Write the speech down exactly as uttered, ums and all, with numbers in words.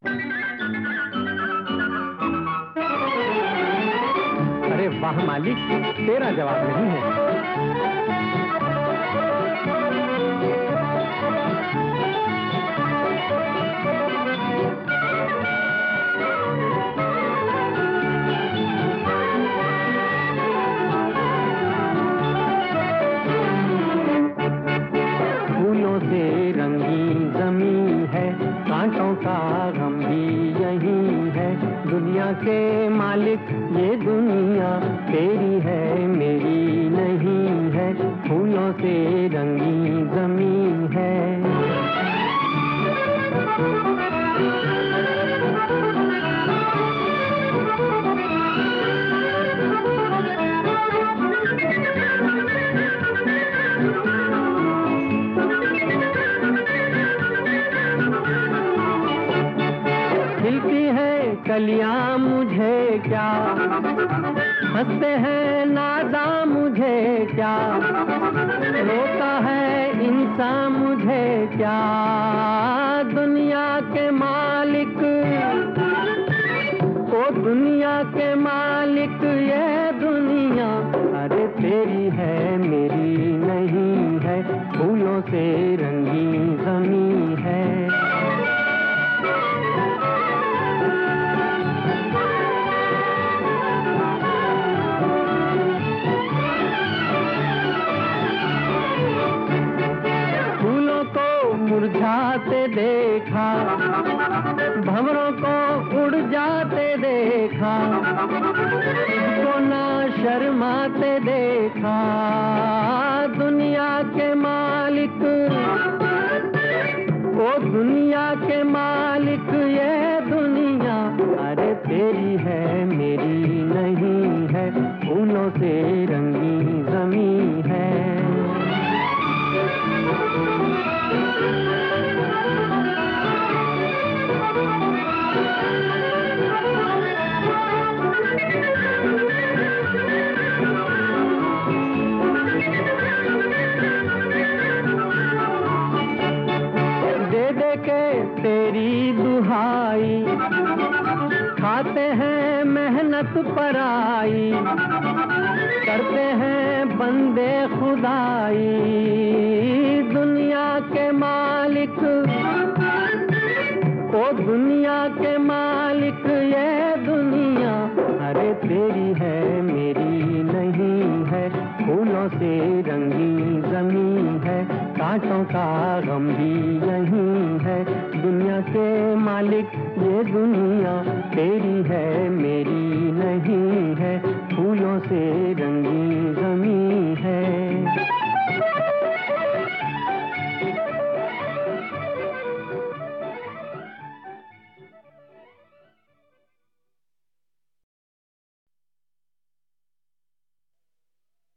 अरे वाह मालिक, तेरा जवाब नहीं है। फूलों से रंगी जमीन है, कांटों का गम भी यही है। दुनिया के मालिक ये दुनिया तेरी है मेरी नहीं है। फूलों से रंगी जमीन है। खिलती है कलियां मुझे क्या, हंसते हैं नादा मुझे क्या, रोता है इंसान मुझे क्या। दुनिया के मालिक, ओ दुनिया के मालिक ये दुनिया अरे तेरी है मेरी नहीं है। फूलों से रंगी ज़मीं है। मुरझाते देखा, भंवरों को उड़ जाते देखा, को ना शर्माते देखा। दुनिया के मालिक, ओ दुनिया के मालिक ये दुनिया अरे तेरी है मेरी नहीं है। फूलों से रंगी ज़मीं है। तेरी दुहाई खाते हैं मेहनत पराई, करते हैं बंदे खुदाई। दुनिया के मालिक, ओ दुनिया के मालिक ये दुनिया अरे तेरी है मेरी नहीं है। फूलों से रंगी ज़मीं है, कांटों का गम भी यही है। दुनिया के मालिक ये दुनिया तेरी है मेरी नहीं है। फूलों से